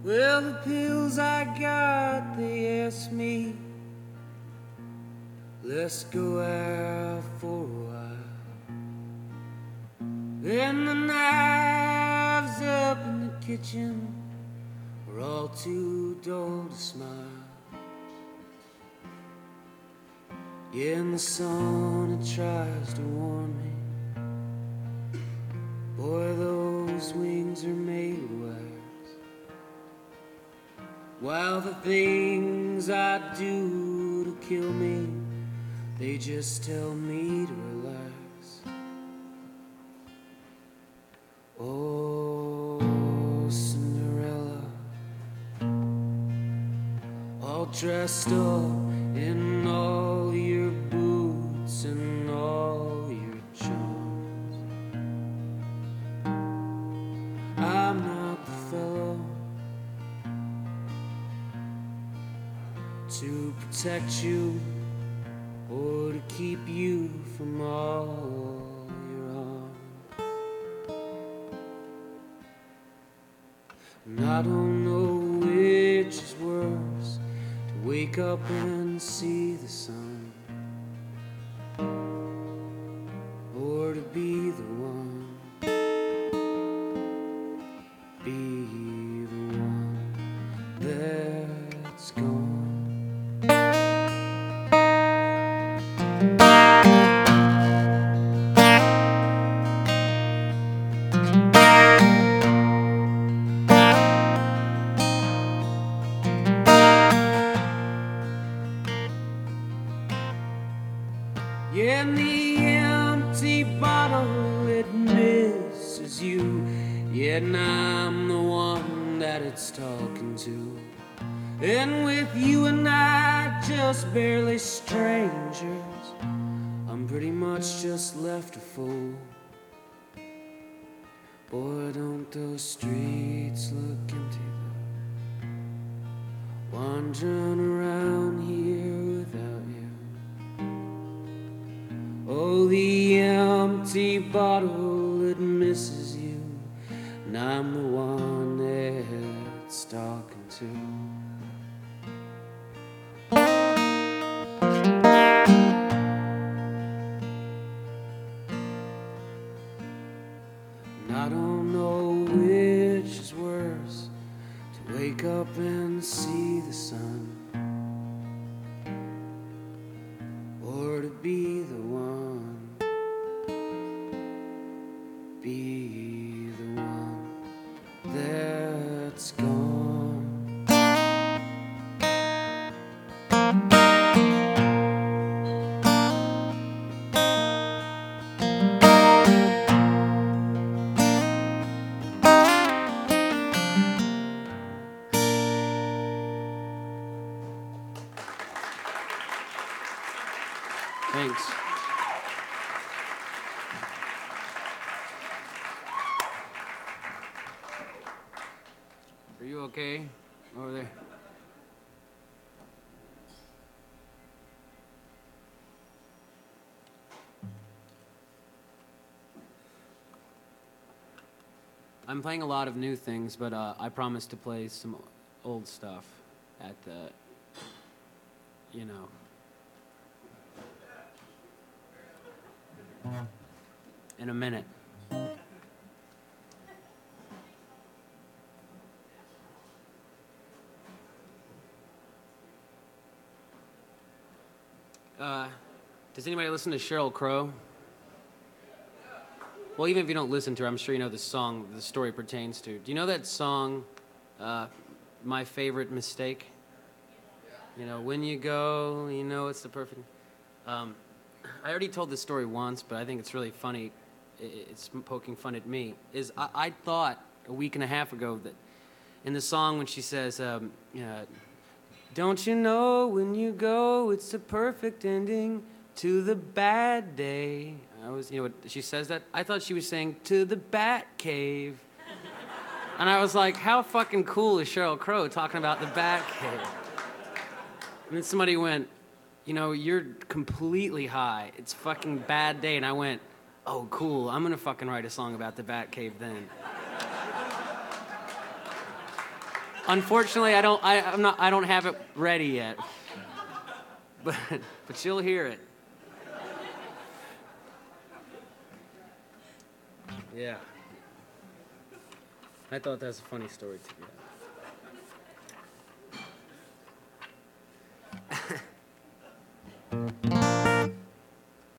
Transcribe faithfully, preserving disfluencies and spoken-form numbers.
Well, the pills I got, they asked me, let's go out for a while. Then the knives up in the kitchen were all too dull to smile. Yeah, and the sun, it tries to warm me. Boy, those wings are made of wax. While the things I do to kill me, they just tell me to relax. Oh, Cinderella, all dressed up in all your boots and all your charms. I'm not the fellow to protect you or to keep you from all your harm. And I don't know which is worse, to wake up and see the sun, or to be the one, be the one that's gone. Yeah, and the empty bottle, it misses you. Yeah, and I'm the one that it's talking to. And with you and I just barely strangers, I'm pretty much just left a fool. Boy, don't those streets look empty though, wandering around here without you. Oh, the empty bottle, it misses you, and I'm the one that it's talking to. And I don't know which is worse, to wake up and see the sun, or to be the one, be the one that's gone. Thanks. Are you okay over there? I'm playing a lot of new things, but uh, I promised to play some old stuff at the, you know. In a minute. Uh, does anybody listen to Sheryl Crow? Well, even if you don't listen to her, I'm sure you know the song the story pertains to. Do you know that song, uh, My Favorite Mistake? You know, when you go, you know it's the perfect... Um, I already told this story once, but I think it's really funny. It's poking fun at me. Is I, I thought a week and a half ago that in the song when she says, um, uh, don't you know when you go, it's the perfect ending to the bad day. I was, you know, what she says that. I thought she was saying to the Bat Cave, and I was like, how fucking cool is Sheryl Crow talking about the Bat Cave? And then somebody went, you know, you're completely high. It's fucking bad day. And I went, oh, cool. I'm gonna fucking write a song about the Bat Cave then. Unfortunately, I don't. I, I'm not. I don't have it ready yet. But but you'll hear it. Yeah. I thought that was a funny story to you.